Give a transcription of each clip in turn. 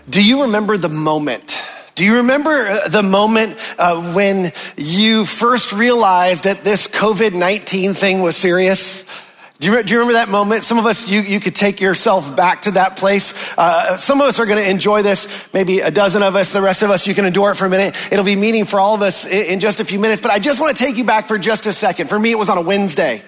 Do you remember the moment? Do you remember the moment when you first realized that this COVID-19 thing was serious? Do you remember that moment? Some of us, you could take yourself back to that place. Some of us are going to enjoy this. Maybe a dozen of us. The rest of us, you can endure it for a minute. It'll be meaning for all of us in just a few minutes. But I just want to take you back for just a second. For me, it was on a Wednesday.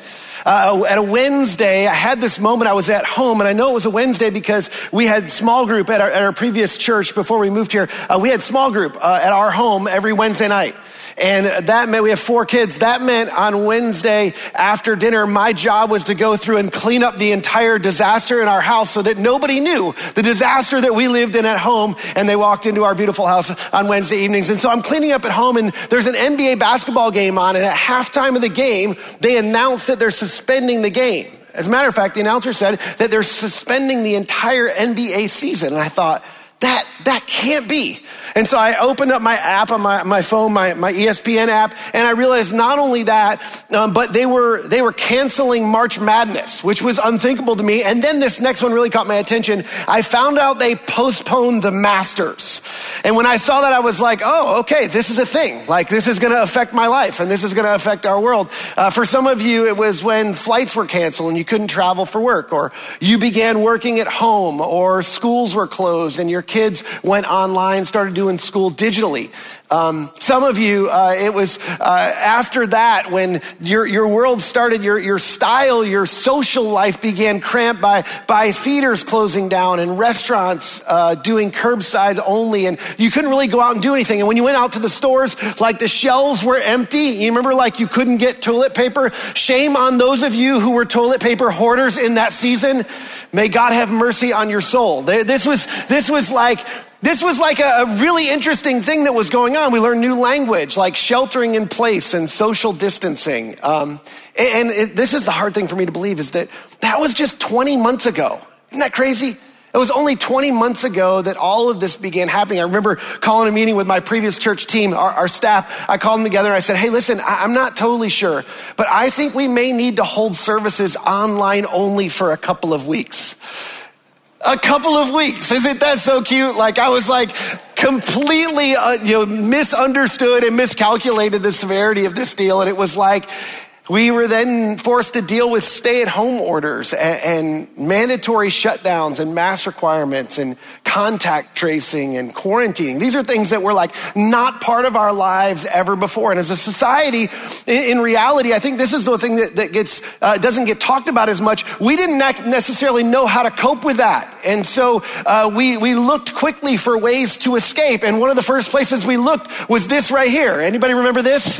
At a Wednesday, I had this moment. I was at home, and I know it was a Wednesday because we had small group at our previous church before we moved here. We had small group at our home every Wednesday night. And that meant we have 4 kids. That meant on Wednesday after dinner, my job was to go through and clean up the entire disaster in our house so that nobody knew the disaster that we lived in at home. And they walked into our beautiful house on Wednesday evenings. And so I'm cleaning up at home, and there's an NBA basketball game on. And at halftime of the game, they announced that they're suspending the game. As a matter of fact, the announcer said that they're suspending the entire NBA season. And I thought, that can't be. And so I opened up my app on my phone, my ESPN app, and I realized not only that, but they were canceling March Madness, which was unthinkable to me. And then this next one really caught my attention. I found out they postponed the Masters. And when I saw that, I was like, oh, okay, this is a thing. Like, this is going to affect my life, and this is going to affect our world. For some of you, it was when flights were canceled and you couldn't travel for work, or you began working at home, or schools were closed and your kids went online, started doing school digitally. Some of you, it was after that when your world started, your style, your social life began cramped by theaters closing down and restaurants doing curbside only, and you couldn't really go out and do anything. And when you went out to the stores, like the shelves were empty. You remember, like, you couldn't get toilet paper? Shame on those of you who were toilet paper hoarders in that season. May God have mercy on your soul. This was like a really interesting thing that was going on. We learned new language, like sheltering in place and social distancing. This is the hard thing for me to believe, is that was just 20 months ago. Isn't that crazy? It was only 20 months ago that all of this began happening. I remember calling a meeting with my previous church team, our staff. I called them together and I said, hey, listen, I'm not totally sure, but I think we may need to hold services online only for a couple of weeks. A couple of weeks. Isn't that so cute? Like, I was like completely misunderstood and miscalculated the severity of this deal. And it was like, we were then forced to deal with stay-at-home orders and mandatory shutdowns and mask requirements and contact tracing and quarantining. These are things that were like not part of our lives ever before. And as a society, in reality, I think this is the thing that gets doesn't get talked about as much. We didn't necessarily know how to cope with that. And so we looked quickly for ways to escape. And one of the first places we looked was this right here. Anybody remember this?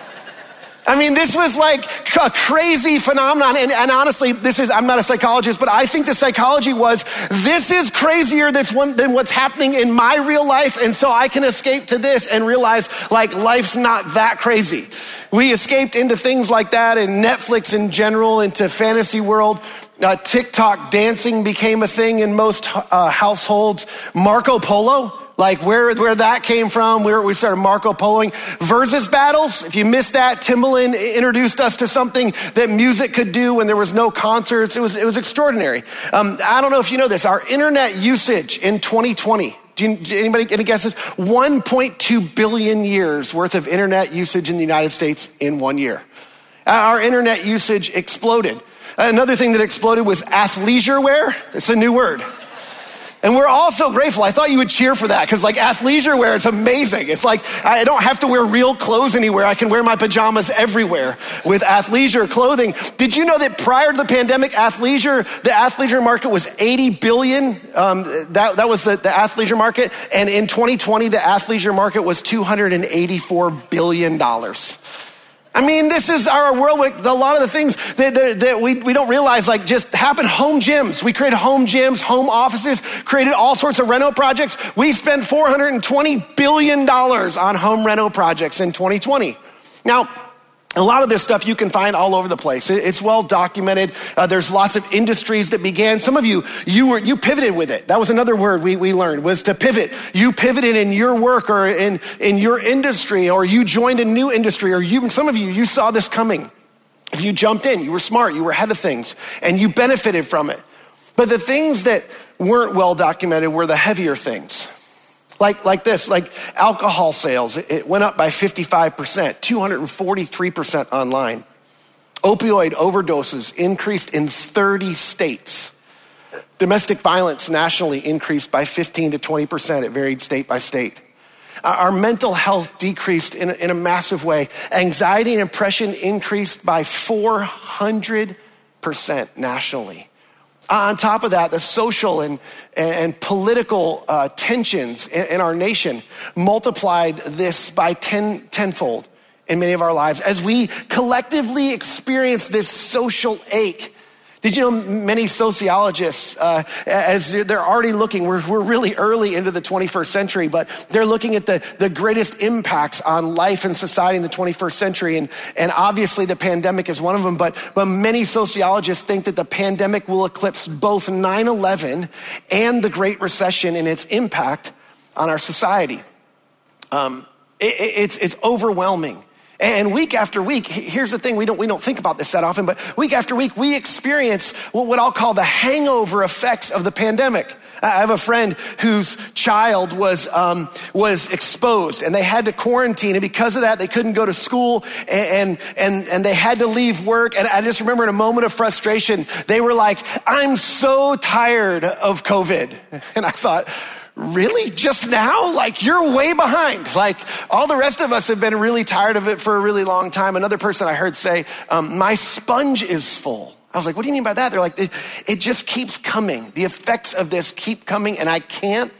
I mean, this was like a crazy phenomenon. And honestly, I'm not a psychologist, but I think the psychology was, this is crazier than what's happening in my real life. And so I can escape to this and realize, like, life's not that crazy. We escaped into things like that, and Netflix in general, into fantasy world. TikTok dancing became a thing in most households. Marco Polo. Like where that came from, we started Marco Poloing. Versus battles, if you missed that, Timbaland introduced us to something that music could do when there was no concerts. It was extraordinary. I don't know if you know this, our internet usage in 2020, any guesses? 1.2 billion years worth of internet usage in the United States in 1 year. Our internet usage exploded. Another thing that exploded was athleisure wear. It's a new word. And we're all so grateful. I thought you would cheer for that, because like athleisure wear is amazing. It's like I don't have to wear real clothes anywhere. I can wear my pajamas everywhere with athleisure clothing. Did you know that prior to the pandemic, the athleisure market was 80 billion? That was the athleisure market. And in 2020, the athleisure market was $284 billion. I mean, this is our world. A lot of the things that we don't realize, like, just happen. Home gyms. We created home gyms, home offices, created all sorts of reno projects. We spent $420 billion on home reno projects in 2020. Now, a lot of this stuff you can find all over the place. It's well documented. There's lots of industries that began. Some of you pivoted with it. That was another word we learned, was to pivot. You pivoted in your work or in your industry, or you joined a new industry, or some of you saw this coming. You jumped in, you were smart, you were ahead of things, and you benefited from it. But the things that weren't well documented were the heavier things. Like alcohol sales, it went up by 55%, 243% online. Opioid overdoses increased in 30 states. Domestic violence nationally increased by 15 to 20%. It varied state by state. Our mental health decreased in a massive way. Anxiety and depression increased by 400% nationally. On top of that, the social and political tensions in our nation multiplied this by tenfold in many of our lives as we collectively experience this social ache. Did you know many sociologists, as they're already looking, we're really early into the 21st century, but they're looking at the greatest impacts on life and society in the 21st century. And obviously the pandemic is one of them, but many sociologists think that the pandemic will eclipse both 9/11 and the Great Recession in its impact on our society. It's overwhelming. And week after week, here's the thing, we don't think about this that often, but week after week, we experience what I'll call the hangover effects of the pandemic. I have a friend whose child was exposed and they had to quarantine, and because of that, they couldn't go to school and they had to leave work. And I just remember in a moment of frustration, they were like, "I'm so tired of COVID." And I thought, really? Just now? Like, you're way behind. Like, all the rest of us have been really tired of it for a really long time. Another person I heard say, "My sponge is full." I was like, "What do you mean by that?" They're like, it just keeps coming. The effects of this keep coming, and I can't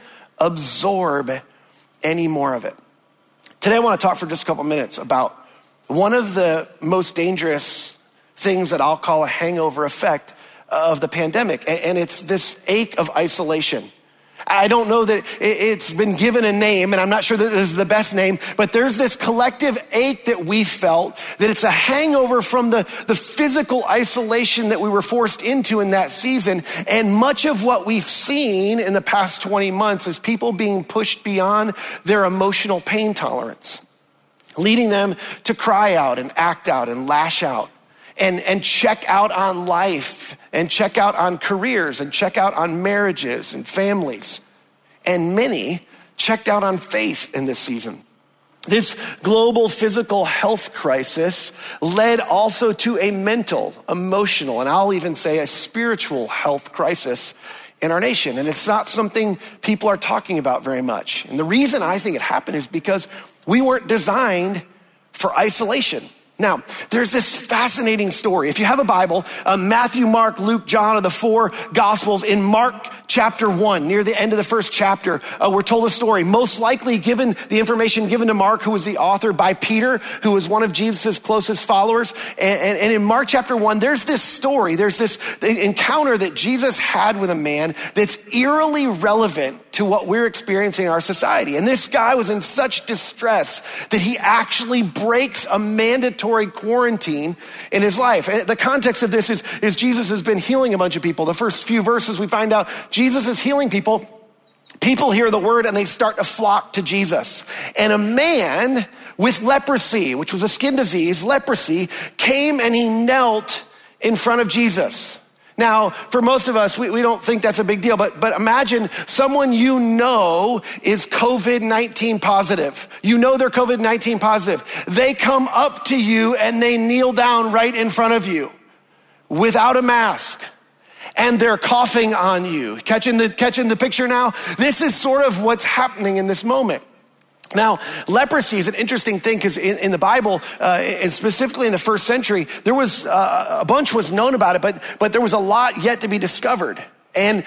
absorb any more of it. Today, I want to talk for just a couple minutes about one of the most dangerous things that I'll call a hangover effect of the pandemic, and it's this ache of isolation. I don't know that it's been given a name, and I'm not sure that this is the best name, but there's this collective ache that we felt, that it's a hangover from the physical isolation that we were forced into in that season. And much of what we've seen in the past 20 months is people being pushed beyond their emotional pain tolerance, leading them to cry out and act out and lash out. And check out on life, and check out on careers, and check out on marriages and families. And many checked out on faith in this season. This global physical health crisis led also to a mental, emotional, and I'll even say a spiritual health crisis in our nation. And it's not something people are talking about very much. And the reason I think it happened is because we weren't designed for isolation. Now, there's this fascinating story. If you have a Bible, Matthew, Mark, Luke, John are the four Gospels. In Mark chapter 1, near the end of the first chapter, we're told a story, most likely given the information given to Mark, who was the author, by Peter, who was one of Jesus' closest followers. And in Mark chapter 1, there's this story, there's this encounter that Jesus had with a man that's eerily relevant to what we're experiencing in our society. And this guy was in such distress that he actually breaks a mandatory quarantine in his life. And the context of this is Jesus has been healing a bunch of people. The first few verses we find out Jesus is healing people. People hear the word and they start to flock to Jesus. And a man with leprosy, which was a skin disease, leprosy, came and he knelt in front of Jesus. Now, for most of us, we don't think that's a big deal, but imagine someone you know is COVID-19 positive. You know they're COVID-19 positive. They come up to you and they kneel down right in front of you without a mask. And they're coughing on you. Catching the picture now? This is sort of what's happening in this moment. Now, leprosy is an interesting thing because in the Bible, and specifically in the first century, there was a bunch was known about it, but there was a lot yet to be discovered. And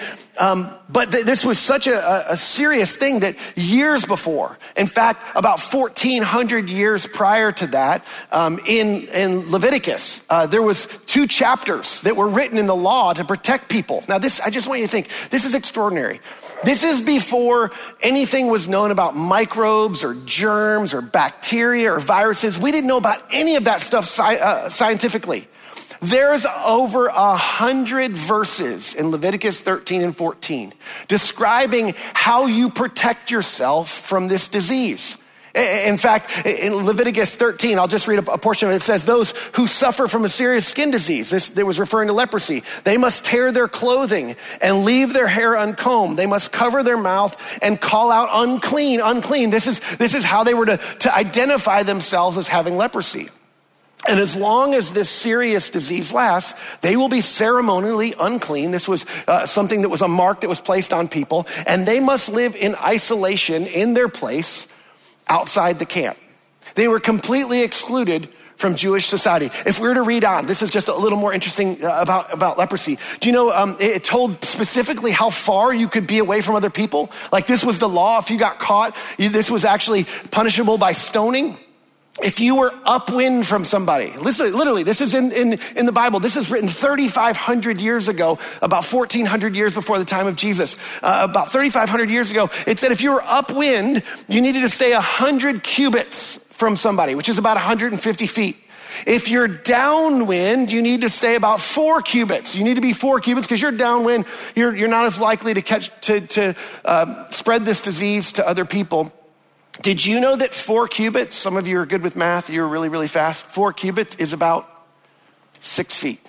but this was such a serious thing that years before, in fact, about 1,400 years prior to that, in Leviticus, there was 2 chapters that were written in the law to protect people. Now, I just want you to think, this is extraordinary. This is before anything was known about microbes or germs or bacteria or viruses. We didn't know about any of that stuff scientifically. There's over 100 verses in Leviticus 13 and 14 describing how you protect yourself from this disease. In fact, in Leviticus 13, I'll just read a portion of it. It says, those who suffer from a serious skin disease, this was referring to leprosy, they must tear their clothing and leave their hair uncombed. They must cover their mouth and call out unclean, unclean. This is how they were to identify themselves as having leprosy. And as long as this serious disease lasts, they will be ceremonially unclean. This was something that was a mark that was placed on people, and they must live in isolation in their place outside the camp. They were completely excluded from Jewish society. If we were to read on, this is just a little more interesting about leprosy. Do you know, it told specifically how far you could be away from other people? Like this was the law. If you got caught, this was actually punishable by stoning. If you were upwind from somebody, listen, literally, this is in the Bible. This is written 3,500 years ago, about 1,400 years before the time of Jesus. About 3,500 years ago, it said if you were upwind, you needed to stay 100 cubits from somebody, which is about 150 feet. If you're downwind, you need to stay about 4 cubits. You need to be 4 cubits because you're downwind. You're not as likely to spread this disease to other people. Did you know that 4 cubits, some of you are good with math, you're really, really fast. 4 cubits is about 6 feet.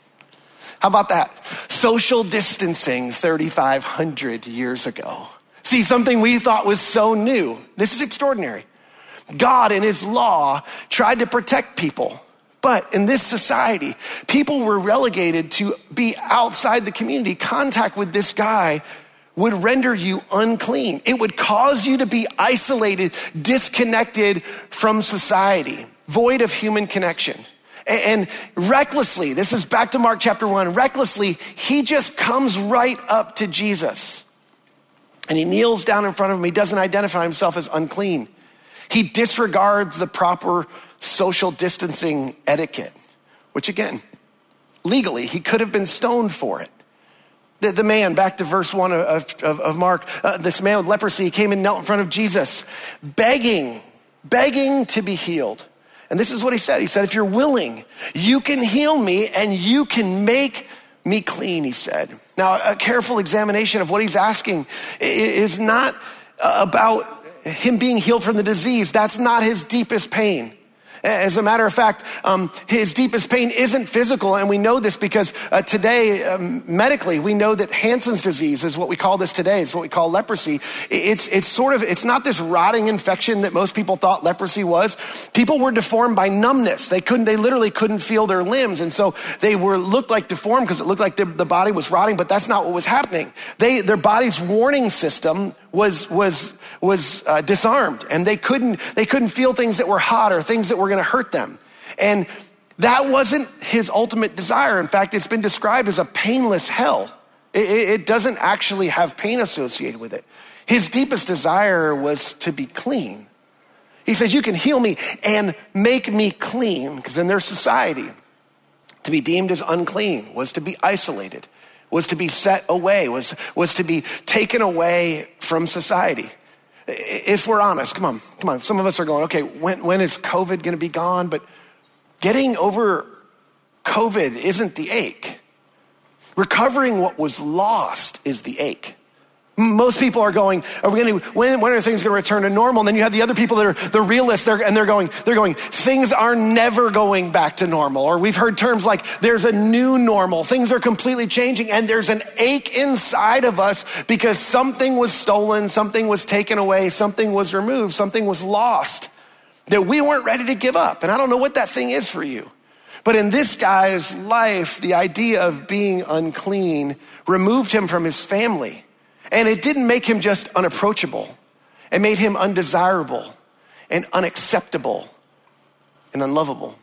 How about that? Social distancing 3,500 years ago. See, something we thought was so new. This is extraordinary. God in his law tried to protect people. But in this society, people were relegated to be outside the community. Contact with this guy would render you unclean. It would cause you to be isolated, disconnected from society, void of human connection. And recklessly, this is back to Mark chapter 1, recklessly, he just comes right up to Jesus. And he kneels down in front of him. He doesn't identify himself as unclean. He disregards the proper social distancing etiquette, which again, legally, he could have been stoned for it. The man, back to verse 1 of Mark, this man with leprosy came and knelt in front of Jesus, begging to be healed. And this is what he said. He said, if you're willing, you can heal me and you can make me clean, he said. Now, a careful examination of what he's asking is not about him being healed from the disease. That's not his deepest pain. As a matter of fact, his deepest pain isn't physical, and we know this because today, medically, we know that Hansen's disease is what we call this today. It's what we call leprosy. It's not this rotting infection that most people thought leprosy was. People were deformed by numbness. They literally couldn't feel their limbs, and so they looked like deformed because it looked like the body was rotting, but that's not what was happening. Their body's warning system was disarmed, and they couldn't feel things that were hot or things that were going to hurt them. And that wasn't his ultimate desire. In fact, it's been described as a painless hell. It doesn't actually have pain associated with it. His deepest desire was to be clean. He says, you can heal me and make me clean, because in their society, to be deemed as unclean was to be isolated, was to be set away, was to be taken away from society. If we're honest, come on. Some of us are going, okay, when is COVID going to be gone? But getting over COVID isn't the ache. Recovering what was lost is the ache. Most people are going, when are things going to return to normal? And then you have the other people that are the realists, they're going, things are never going back to normal. Or we've heard terms like, there's a new normal. Things are completely changing, and there's an ache inside of us because something was stolen, something was taken away, something was removed, something was lost that we weren't ready to give up. And I don't know what that thing is for you. But in this guy's life, the idea of being unclean removed him from his family. And it didn't make him just unapproachable. It made him undesirable and unacceptable and unlovable.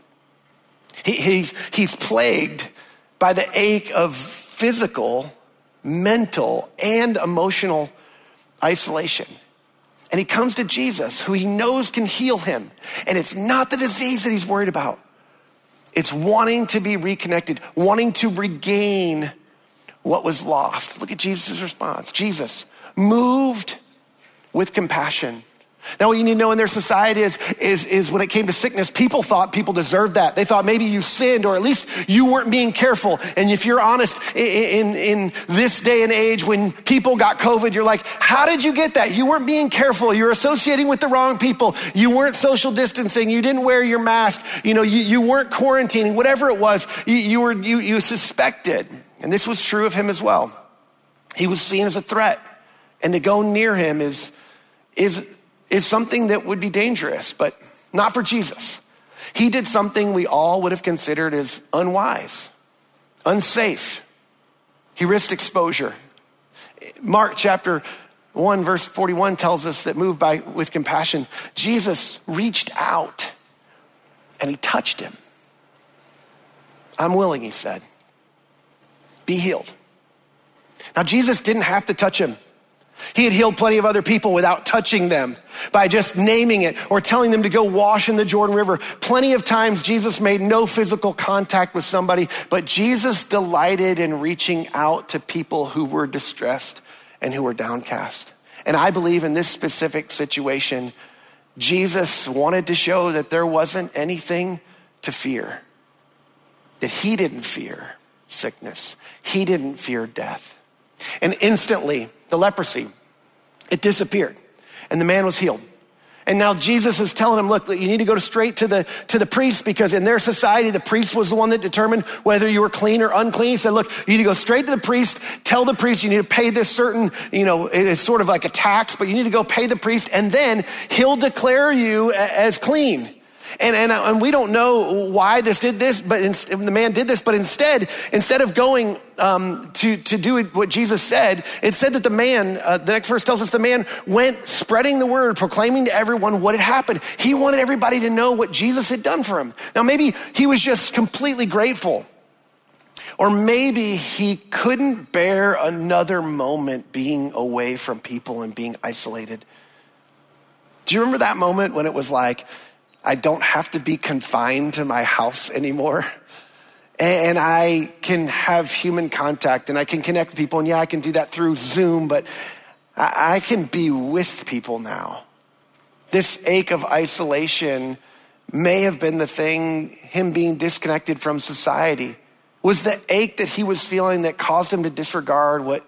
He's plagued by the ache of physical, mental, and emotional isolation. And he comes to Jesus, who he knows can heal him. And it's not the disease that he's worried about. It's wanting to be reconnected, wanting to regain what was lost. Look at Jesus' response. Jesus, moved with compassion, Now, what you need to know in their society is when it came to sickness, people thought people deserved that. They thought maybe you sinned, or at least you weren't being careful. And if you're honest, in this day and age, when people got COVID, you're like, how did you get that? You weren't being careful. You're associating with the wrong people. You weren't social distancing. You didn't wear your mask. You weren't quarantining. Whatever it was, you suspected. And this was true of him as well. He was seen as a threat. And to go near him is something that would be dangerous, but not for Jesus. He did something we all would have considered as unwise, unsafe. He risked exposure. Mark chapter 1 verse 41 tells us that moved with compassion, Jesus reached out and he touched him. I'm willing, he said. Be healed. Now, Jesus didn't have to touch him. He had healed plenty of other people without touching them, by just naming it or telling them to go wash in the Jordan River. Plenty of times Jesus made no physical contact with somebody, but Jesus delighted in reaching out to people who were distressed and who were downcast. And I believe in this specific situation, Jesus wanted to show that there wasn't anything to fear, that he didn't fear sickness. He didn't fear death. And instantly, the leprosy, it disappeared and the man was healed. And now Jesus is telling him, look, you need to go straight to the priest, because in their society, the priest was the one that determined whether you were clean or unclean. He said, look, you need to go straight to the priest, tell the priest you need to pay this certain, it is sort of like a tax, but you need to go pay the priest, and then he'll declare you as clean. And we don't know why this did this, but the man did this. But instead of going to do what Jesus said, it said that the man, the next verse tells us, the man went spreading the word, proclaiming to everyone what had happened. He wanted everybody to know what Jesus had done for him. Now, maybe he was just completely grateful, or maybe he couldn't bear another moment being away from people and being isolated. Do you remember that moment when it was like, I don't have to be confined to my house anymore, and I can have human contact, and I can connect with people, and yeah, I can do that through Zoom, but I can be with people now. This ache of isolation may have been the thing, him being disconnected from society, was the ache that he was feeling that caused him to disregard what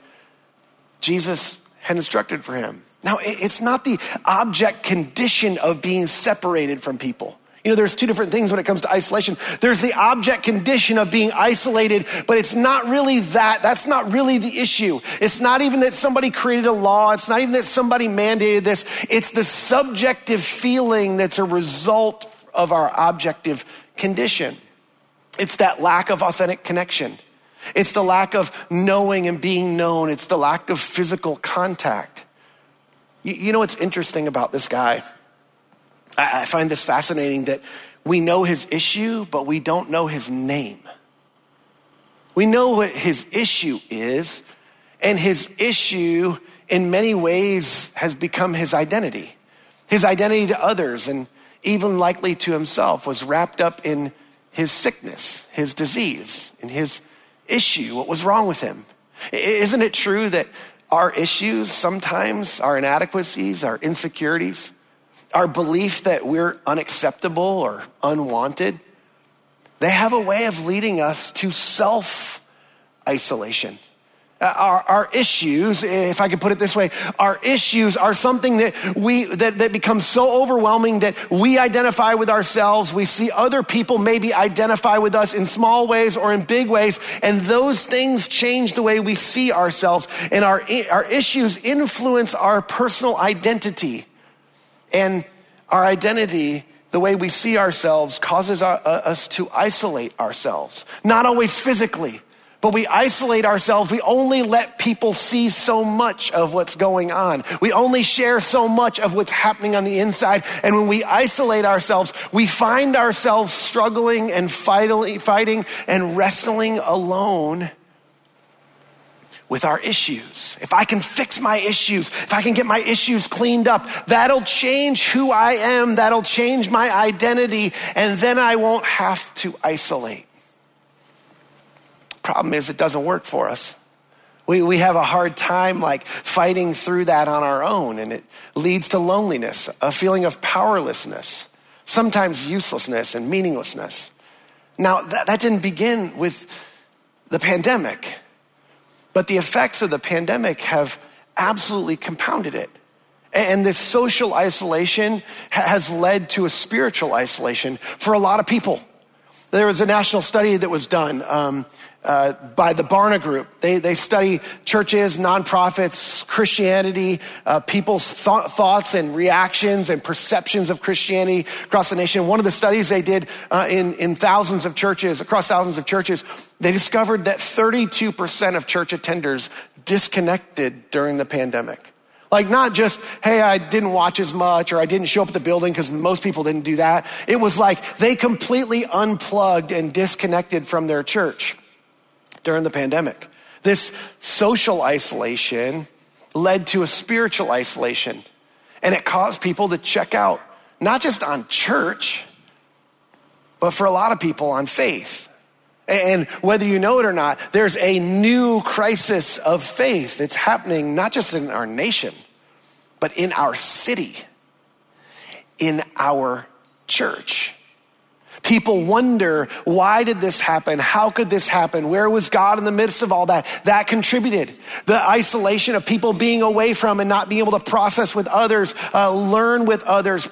Jesus had instructed for him. Now, it's not the object condition of being separated from people. There's two different things when it comes to isolation. There's the object condition of being isolated, but it's not really that. That's not really the issue. It's not even that somebody created a law. It's not even that somebody mandated this. It's the subjective feeling that's a result of our objective condition. It's that lack of authentic connection. It's the lack of knowing and being known. It's the lack of physical contact. You know what's interesting about this guy? I find this fascinating, that we know his issue, but we don't know his name. We know what his issue is, and his issue in many ways has become his identity. His identity to others, and even likely to himself, was wrapped up in his sickness, his disease, and his issue, what was wrong with him. Isn't it true that our issues sometimes, our inadequacies, our insecurities, our belief that we're unacceptable or unwanted, they have a way of leading us to self-isolation. Our issues, if I could put it this way, our issues are something that becomes so overwhelming that we identify with ourselves. We see other people maybe identify with us in small ways or in big ways, and those things change the way we see ourselves. And our issues influence our personal identity. And our identity, the way we see ourselves, causes us to isolate ourselves. Not always physically, but we isolate ourselves. We only let people see so much of what's going on. We only share so much of what's happening on the inside. And when we isolate ourselves, we find ourselves struggling and fighting and wrestling alone with our issues. If I can fix my issues, if I can get my issues cleaned up, that'll change who I am. That'll change my identity. And then I won't have to isolate. Problem is, it doesn't work for us. We have a hard time like fighting through that on our own, and it leads to loneliness, a feeling of powerlessness, sometimes uselessness and meaninglessness. Now, that didn't begin with the pandemic, but the effects of the pandemic have absolutely compounded it. And this social isolation has led to a spiritual isolation for a lot of people. There was a national study that was done by the Barna Group. They study churches, nonprofits, Christianity, people's thoughts and reactions and perceptions of Christianity across the nation. One of the studies they did in thousands of churches, across thousands of churches, they discovered that 32% of church attenders disconnected during the pandemic. Like not just, hey, I didn't watch as much or I didn't show up at the building, because most people didn't do that. It was like they completely unplugged and disconnected from their church during the pandemic. This social isolation led to a spiritual isolation, and it caused people to check out, not just on church, but for a lot of people on faith. And whether you know it or not, there's a new crisis of faith that's happening not just in our nation, but in our city, in our church. People wonder, why did this happen? How could this happen? Where was God in the midst of all that? That contributed. The isolation of people being away from and not being able to process with others, learn with others,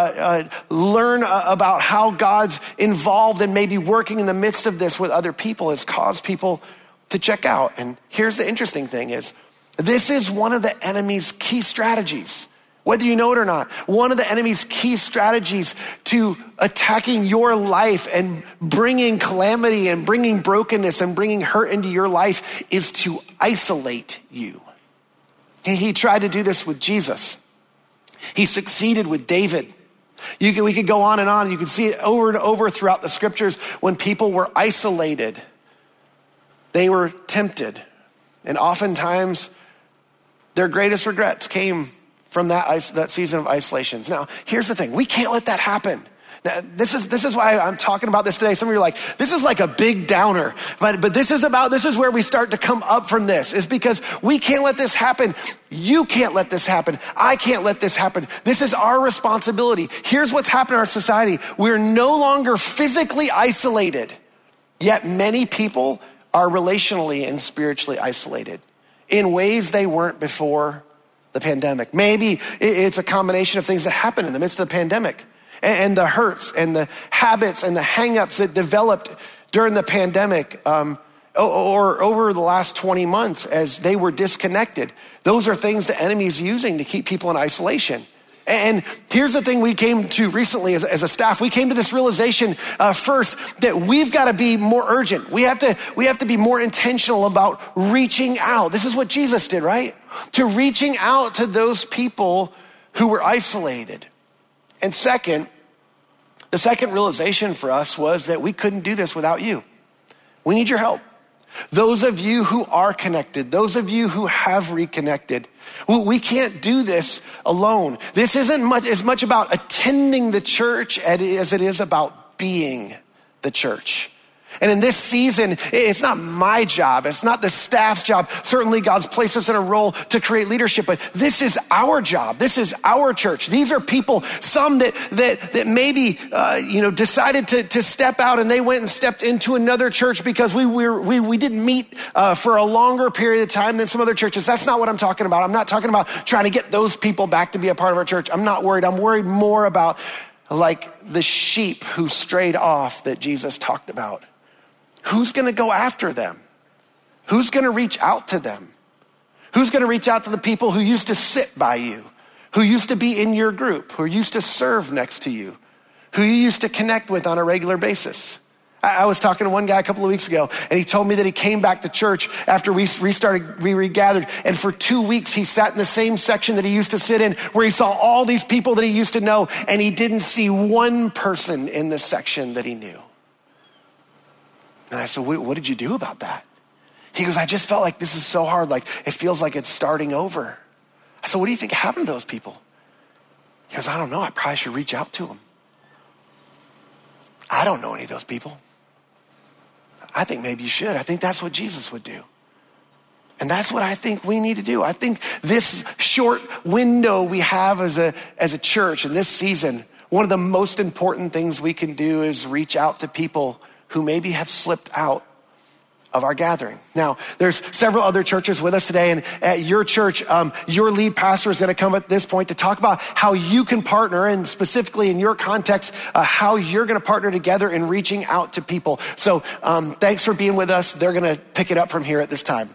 learn about how God's involved and maybe working in the midst of this with other people has caused people to check out. And here's the interesting thing is, this is one of the enemy's key strategies. Whether you know it or not, one of the enemy's key strategies to attacking your life and bringing calamity and bringing brokenness and bringing hurt into your life is to isolate you. He tried to do this with Jesus. He succeeded with David. We could go on. You can see it over and over throughout the scriptures. When people were isolated, they were tempted. And oftentimes, their greatest regrets came from that season of isolations. Now, here's the thing. We can't let that happen. Now, this is why I'm talking about this today. Some of you are like, this is like a big downer. But this is where we start to come up from this, is because we can't let this happen. You can't let this happen. I can't let this happen. This is our responsibility. Here's what's happened in our society. We're no longer physically isolated, yet many people are relationally and spiritually isolated in ways they weren't before the pandemic. Maybe it's a combination of things that happened in the midst of the pandemic and the hurts and the habits and the hangups that developed during the pandemic or over the last 20 months as they were disconnected. Those are things the enemy is using to keep people in isolation. And here's the thing we came to recently as a staff. We came to this realization first that we've got to be more urgent. We have to be more intentional about reaching out. This is what Jesus did, right? To reaching out to those people who were isolated. And second, the second realization for us was that we couldn't do this without you. We need your help. Those of you who are connected, those of you who have reconnected, we can't do this alone. This isn't as much about attending the church as it is about being the church. And in this season, it's not my job. It's not the staff's job. Certainly God's placed us in a role to create leadership, but this is our job. This is our church. These are people, some that maybe, decided to step out and they went and stepped into another church because we didn't meet for a longer period of time than some other churches. That's not what I'm talking about. I'm not talking about trying to get those people back to be a part of our church. I'm not worried. I'm worried more about like the sheep who strayed off that Jesus talked about. Who's going to go after them? Who's going to reach out to them? Who's going to reach out to the people who used to sit by you, who used to be in your group, who used to serve next to you, who you used to connect with on a regular basis? I was talking to one guy a couple of weeks ago, and he told me that he came back to church after we regathered, and for 2 weeks he sat in the same section that he used to sit in, where he saw all these people that he used to know, and he didn't see one person in the section that he knew. And I said, what did you do about that? He goes, I just felt like this is so hard. Like it feels like it's starting over. I said, what do you think happened to those people? He goes, I don't know. I probably should reach out to them. I don't know any of those people. I think maybe you should. I think that's what Jesus would do. And that's what I think we need to do. I think this short window we have as a church in this season, one of the most important things we can do is reach out to people who maybe have slipped out of our gathering. Now, there's several other churches with us today, and at your church, your lead pastor is gonna come at this point to talk about how you can partner, and specifically in your context, how you're gonna partner together in reaching out to people. So thanks for being with us. They're gonna pick it up from here at this time.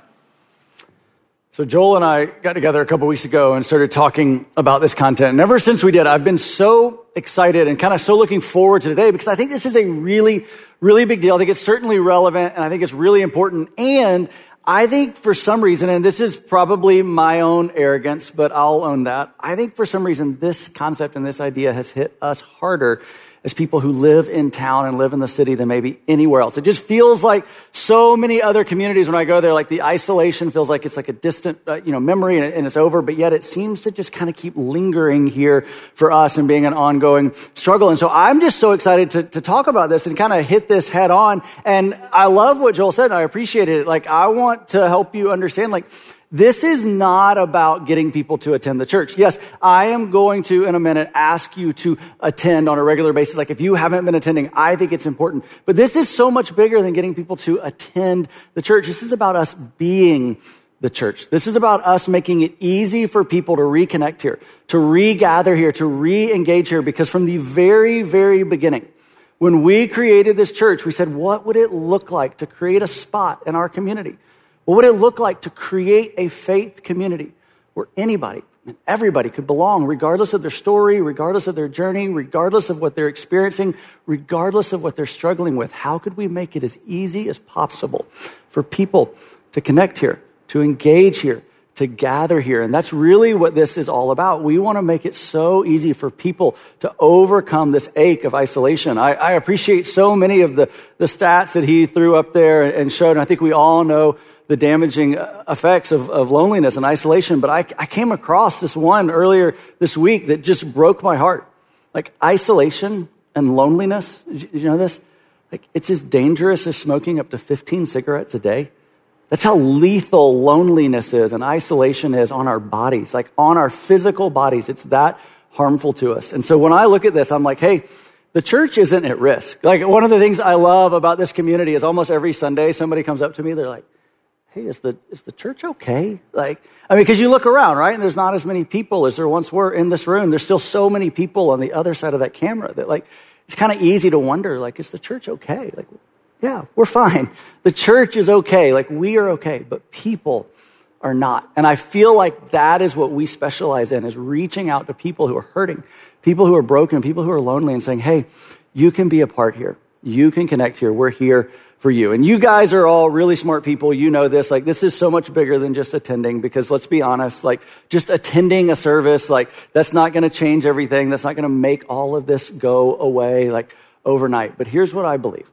So Joel and I got together a couple weeks ago and started talking about this content. And ever since we did, I've been so excited and kind of so looking forward to today because I think this is a really, really big deal. I think it's certainly relevant and I think it's really important. And I think for some reason, and this is probably my own arrogance, but I'll own that. I think for some reason, this concept and this idea has hit us harder as people who live in town and live in the city than maybe anywhere else. It just feels like so many other communities when I go there, like the isolation feels like it's like a distant, memory and it's over, but yet it seems to just kind of keep lingering here for us and being an ongoing struggle. And so I'm just so excited to talk about this and kind of hit this head on. And I love what Joel said and I appreciate it. Like, I want to help you understand, like, this is not about getting people to attend the church. Yes, I am going to, in a minute, ask you to attend on a regular basis. Like if you haven't been attending, I think it's important. But this is so much bigger than getting people to attend the church. This is about us being the church. This is about us making it easy for people to reconnect here, to regather here, to re-engage here. Because from the very, very beginning, when we created this church, we said, what would it look like to create a spot in our community? What would it look like to create a faith community where anybody and everybody could belong, regardless of their story, regardless of their journey, regardless of what they're experiencing, regardless of what they're struggling with? How could we make it as easy as possible for people to connect here, to engage here, to gather here? And that's really what this is all about. We want to make it so easy for people to overcome this ache of isolation. I appreciate so many of the stats that he threw up there and showed, and I think we all know the damaging effects of loneliness and isolation. But I came across this one earlier this week that just broke my heart. Like isolation and loneliness, did you know this? Like it's as dangerous as smoking up to 15 cigarettes a day. That's how lethal loneliness is and isolation is on our bodies, like on our physical bodies. It's that harmful to us. And so when I look at this, I'm like, hey, the church isn't at risk. Like one of the things I love about this community is almost every Sunday, somebody comes up to me, they're like, hey, is the church okay? Because you look around, right? And there's not as many people as there once were in this room. There's still so many people on the other side of that camera that it's kind of easy to wonder, is the church okay? Yeah, we're fine. The church is okay. We are okay, but people are not. And I feel like that is what we specialize in, is reaching out to people who are hurting, people who are broken, people who are lonely and saying, hey, you can be a part here. You can connect here. We're here for you. And you guys are all really smart people. You know this. This is so much bigger than just attending, because let's be honest, just attending a service, that's not going to change everything. That's not going to make all of this go away overnight. But here's what I believe.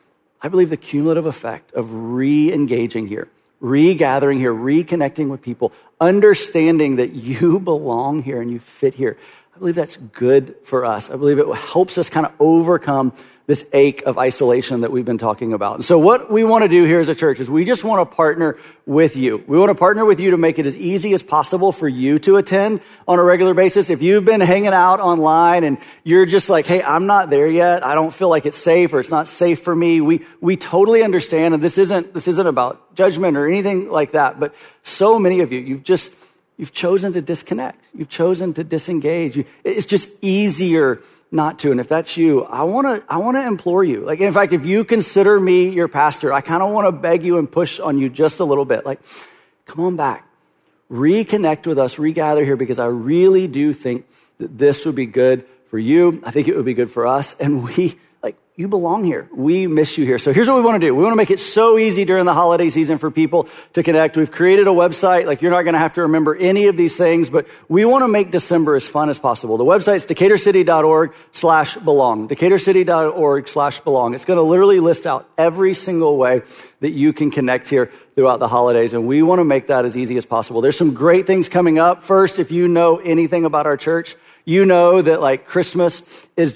I believe the cumulative effect of re-engaging here, regathering here, reconnecting with people, understanding that you belong here and you fit here, I believe that's good for us. I believe it helps us kind of overcome this ache of isolation that we've been talking about. And so what we want to do here as a church is we just want to partner with you. We want to partner with you to make it as easy as possible for you to attend on a regular basis. If you've been hanging out online and you're just like, hey, I'm not there yet, I don't feel like it's safe or it's not safe for me, we totally understand. And this isn't about judgment or anything like that. But so many of you, you've chosen to disconnect. You've chosen to disengage. It's just easier not to. And if that's you, I want to implore you. In fact, if you consider me your pastor, I kind of want to beg you and push on you just a little bit. Come on back. Reconnect with us, regather here, because I really do think that this would be good for you. I think it would be good for us. And you belong here. We miss you here. So here's what we want to do. We want to make it so easy during the holiday season for people to connect. We've created a website. You're not going to have to remember any of these things, but we want to make December as fun as possible. The website's decaturcity.org/belong. decaturcity.org/belong. It's going to literally list out every single way that you can connect here throughout the holidays. And we want to make that as easy as possible. There's some great things coming up. First, if you know anything about our church, you know that Christmas is just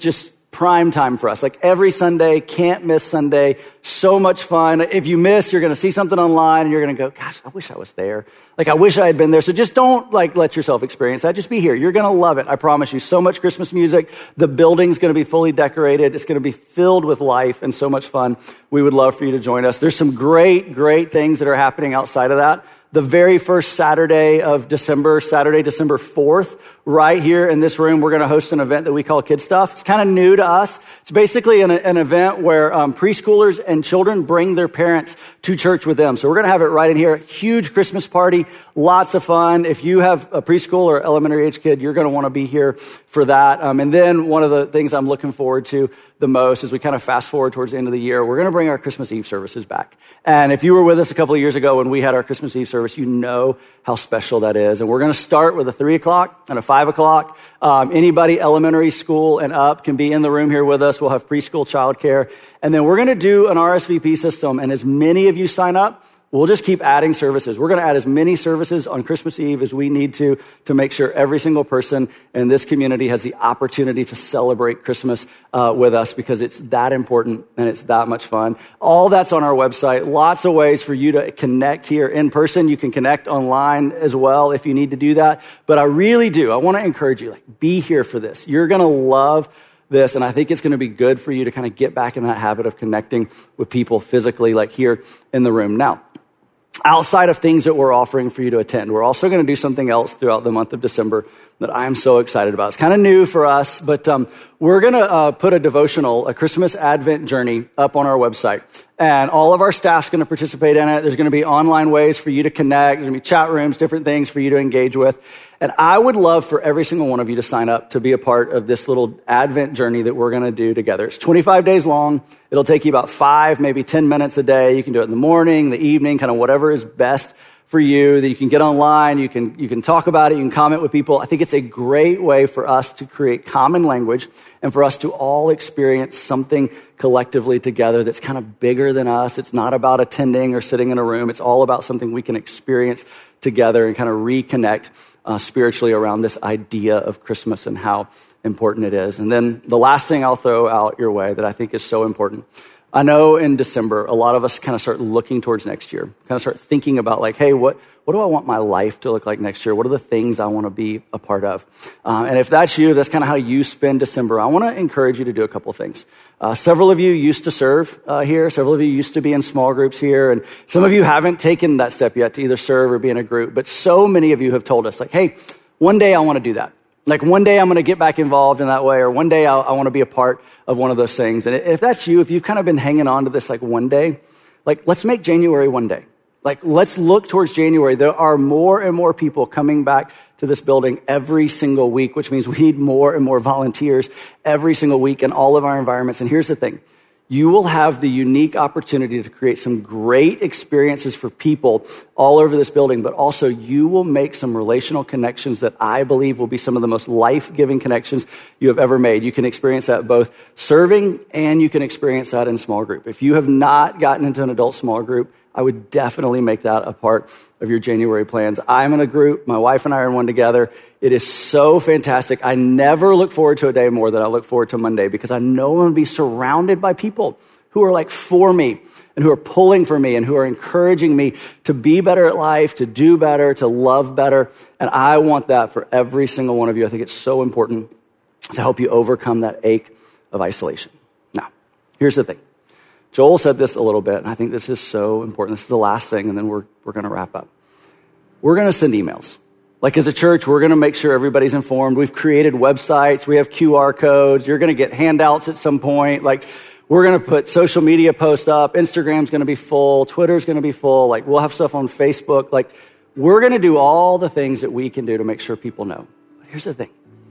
prime time for us. Like every Sunday, can't miss Sunday. So much fun. If you missed, you're going to see something online and you're going to go, gosh, I wish I was there. Like I wish I had been there. So just don't let yourself experience that. Just be here. You're going to love it. I promise you. So much Christmas music. The building's going to be fully decorated. It's going to be filled with life and so much fun. We would love for you to join us. There's some great things that are happening outside of that. The very first Saturday of December, Saturday, December 4th, right here in this room, we're going to host an event that we call Kid Stuff. It's kind of new to us. It's basically an event where preschoolers and children bring their parents to church with them. So we're going to have it right in here. Huge Christmas party, lots of fun. If you have a preschool or elementary age kid, you're going to want to be here for that. And then one of the things I'm looking forward to the most as we kind of fast forward towards the end of the year, we're going to bring our Christmas Eve services back. And if you were with us a couple of years ago when we had our Christmas Eve service, you know how special that is. And we're going to start with a 3 o'clock and a 5 o'clock. Anybody elementary school and up can be in the room here with us. We'll have preschool childcare. And then we're going to do an RSVP system. And as many of you sign up, we'll just keep adding services. We're going to add as many services on Christmas Eve as we need to make sure every single person in this community has the opportunity to celebrate Christmas with us because it's that important and it's that much fun. All that's on our website. Lots of ways for you to connect here in person. You can connect online as well if you need to do that. But I really do. I want to encourage you, be here for this. You're going to love this, and I think it's going to be good for you to kind of get back in that habit of connecting with people physically, like here in the room. Now, outside of things that we're offering for you to attend, we're also going to do something else throughout the month of December that I'm so excited about. It's kind of new for us, but we're going to put a devotional, a Christmas Advent journey up on our website. And all of our staff's going to participate in it. There's going to be online ways for you to connect. There's going to be chat rooms, different things for you to engage with. And I would love for every single one of you to sign up to be a part of this little Advent journey that we're going to do together. It's 25 days long. It'll take you about 5, maybe 10 minutes a day. You can do it in the morning, the evening, kind of whatever is best for you. That you can get online, you can talk about it, you can comment with people. I think it's a great way for us to create common language and for us to all experience something collectively together that's kind of bigger than us. It's not about attending or sitting in a room. It's all about something we can experience together and kind of reconnect spiritually around this idea of Christmas and how important it is. And then the last thing I'll throw out your way that I think is so important. I know in December, a lot of us kind of start looking towards next year, kind of start thinking about hey, what do I want my life to look like next year? What are the things I want to be a part of? And if that's you, that's kind of how you spend December. I want to encourage you to do a couple things. Several of you used to serve here. Several of you used to be in small groups here. And some of you haven't taken that step yet to either serve or be in a group. But so many of you have told us, hey, one day I want to do that. One day I'm going to get back involved in that way, or one day I want to be a part of one of those things. And if that's you, if you've kind of been hanging on to this one day, let's make January one day. Let's look towards January. There are more and more people coming back to this building every single week, which means we need more and more volunteers every single week in all of our environments. And here's the thing. You will have the unique opportunity to create some great experiences for people all over this building, but also you will make some relational connections that I believe will be some of the most life-giving connections you have ever made. You can experience that both serving and you can experience that in small group. If you have not gotten into an adult small group, I would definitely make that a part of your January plans. I'm in a group. My wife and I are in one together. It is so fantastic. I never look forward to a day more than I look forward to Monday because I know I'm going to be surrounded by people who are for me and who are pulling for me and who are encouraging me to be better at life, to do better, to love better. And I want that for every single one of you. I think it's so important to help you overcome that ache of isolation. Now, here's the thing. Joel said this a little bit, and I think this is so important. This is the last thing, and then we're going to wrap up. We're going to send emails. As a church, we're going to make sure everybody's informed. We've created websites. We have QR codes. You're going to get handouts at some point. We're going to put social media posts up. Instagram's going to be full. Twitter's going to be full. We'll have stuff on Facebook. We're going to do all the things that we can do to make sure people know. But here's the thing.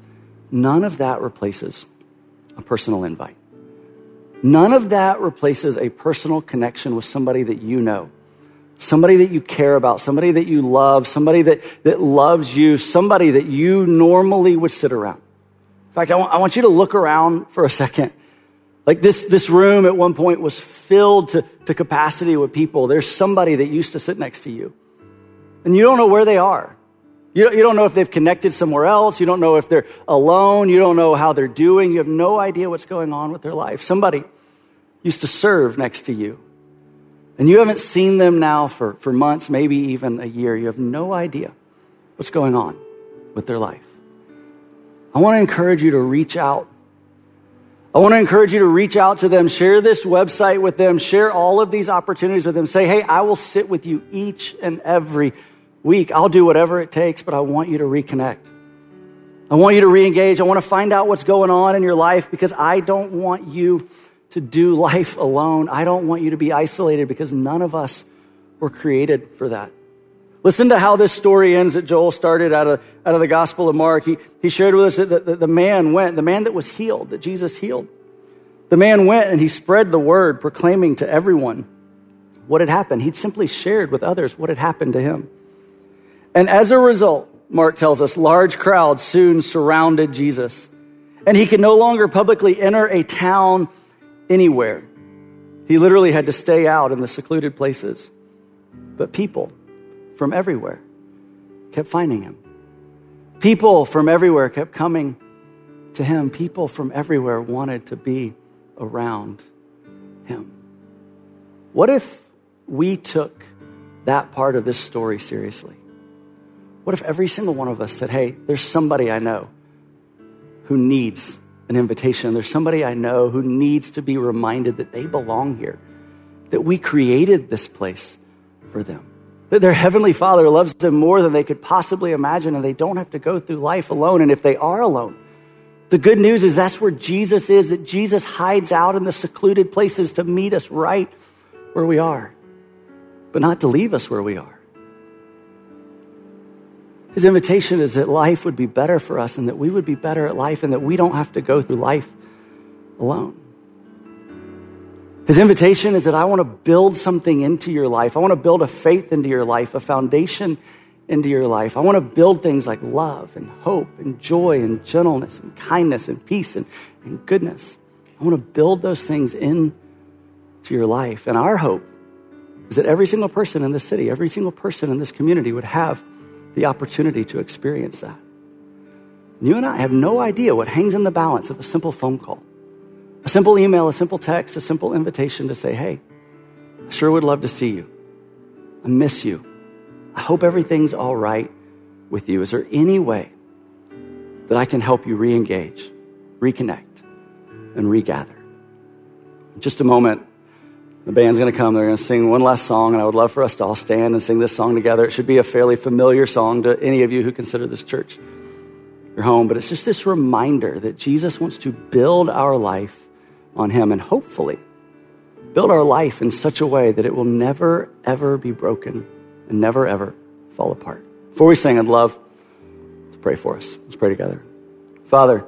None of that replaces a personal invite. None of that replaces a personal connection with somebody that you know, somebody that you care about, somebody that you love, somebody that loves you, somebody that you normally would sit around. In fact, I want you to look around for a second. This room at one point was filled to capacity with people. There's somebody that used to sit next to you, and you don't know where they are. You don't know if they've connected somewhere else. You don't know if they're alone. You don't know how they're doing. You have no idea what's going on with their life. Somebody used to serve next to you, and you haven't seen them now for months, maybe even a year. You have no idea what's going on with their life. I want to encourage you to reach out. I want to encourage you to reach out to them, share this website with them, share all of these opportunities with them. Say, hey, I will sit with you each and every week. I'll do whatever it takes, but I want you to reconnect. I want you to re-engage. I want to find out what's going on in your life because I don't want you to do life alone. I don't want you to be isolated because none of us were created for that. Listen to how this story ends that Joel started out of the Gospel of Mark. He shared with us that the man went, the man that was healed, that Jesus healed. The man went and he spread the word, proclaiming to everyone what had happened. He'd simply shared with others what had happened to him. And as a result, Mark tells us, large crowds soon surrounded Jesus. And he could no longer publicly enter a town anywhere. He literally had to stay out in the secluded places. But people from everywhere kept finding him. People from everywhere kept coming to him. People from everywhere wanted to be around him. What if we took that part of this story seriously? What if every single one of us said, hey, there's somebody I know who needs an invitation. There's somebody I know who needs to be reminded that they belong here, that we created this place for them, that their heavenly Father loves them more than they could possibly imagine, and they don't have to go through life alone. And if they are alone, the good news is that's where Jesus is, that Jesus hides out in the secluded places to meet us right where we are, but not to leave us where we are. His invitation is that life would be better for us and that we would be better at life and that we don't have to go through life alone. His invitation is that I want to build something into your life. I want to build a faith into your life, a foundation into your life. I want to build things like love and hope and joy and gentleness and kindness and peace and goodness. I want to build those things into your life. And our hope is that every single person in this city, every single person in this community would have the opportunity to experience that. And you and I have no idea what hangs in the balance of a simple phone call, a simple email, a simple text, a simple invitation to say, hey, I sure would love to see you. I miss you. I hope everything's all right with you. Is there any way that I can help you re-engage, reconnect, and regather? In just a moment, the band's going to come. They're going to sing one last song, and I would love for us to all stand and sing this song together. It should be a fairly familiar song to any of you who consider this church your home, but it's just this reminder that Jesus wants to build our life on him and hopefully build our life in such a way that it will never, ever be broken and never, ever fall apart. Before we sing, I'd love to pray for us. Let's pray together. Father,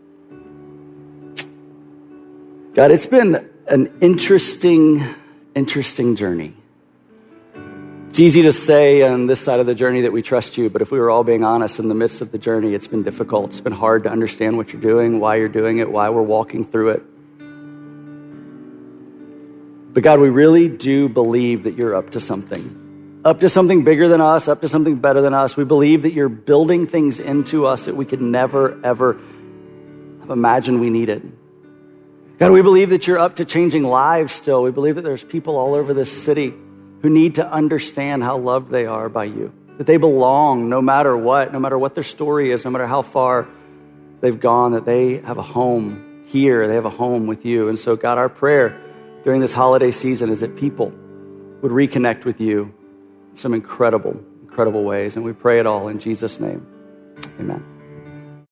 God, it's been an interesting journey. It's easy to say on this side of the journey that we trust you, but if we were all being honest, in the midst of the journey, it's been difficult. It's been hard to understand what you're doing, why you're doing it, why we're walking through it. But God, we really do believe that you're up to something bigger than us, up to something better than us. We believe that you're building things into us that we could never, ever imagine we needed. God, we believe that you're up to changing lives still. We believe that there's people all over this city who need to understand how loved they are by you, that they belong no matter what their story is, no matter how far they've gone, that they have a home here, they have a home with you. And so, God, our prayer during this holiday season is that people would reconnect with you in some incredible ways. And we pray it all in Jesus' name. Amen.